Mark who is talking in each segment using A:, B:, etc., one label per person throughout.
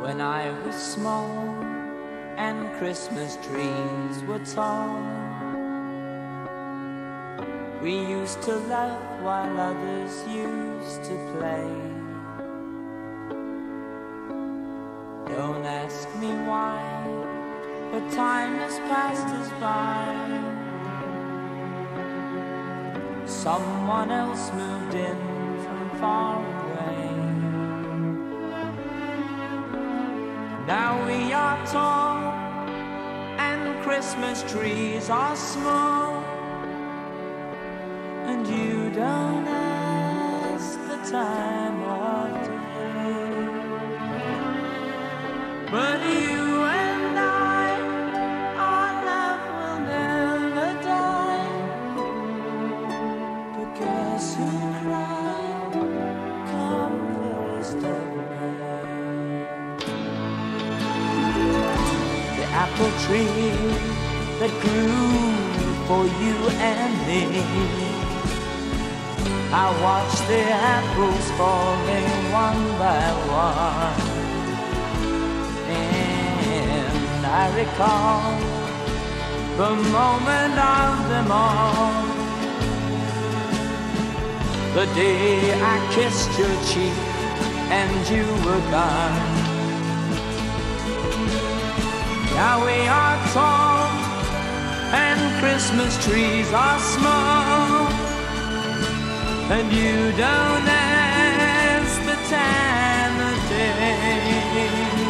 A: When I was small and Christmas trees were tall, we used to laugh while others used to play. Don't ask me why, but time has passed us by. Someone else moved in from far away. Now we are tall and Christmas trees are small, and you don't ask the time of day. But you and I, our love will never die. But guess who cried come first of May? The apple tree that grew for you and me. I watch the apples falling one by one, and I recall the moment of them all, the day I kissed your cheek and you were gone. Now we are tall and Christmas trees are small, and you don't ask the time of day.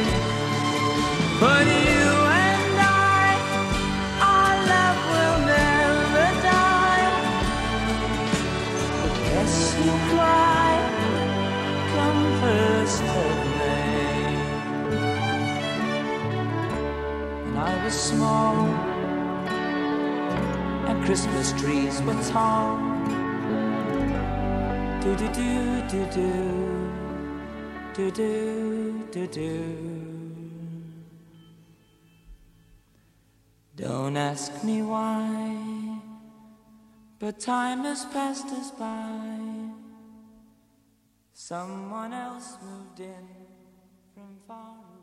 A: But you and I, our love will never die. But guess who cried come first of May? When I was small and Christmas trees were tall, do do do do do do do do. Don't ask me why, but time has passed us by. Someone else moved in from far away.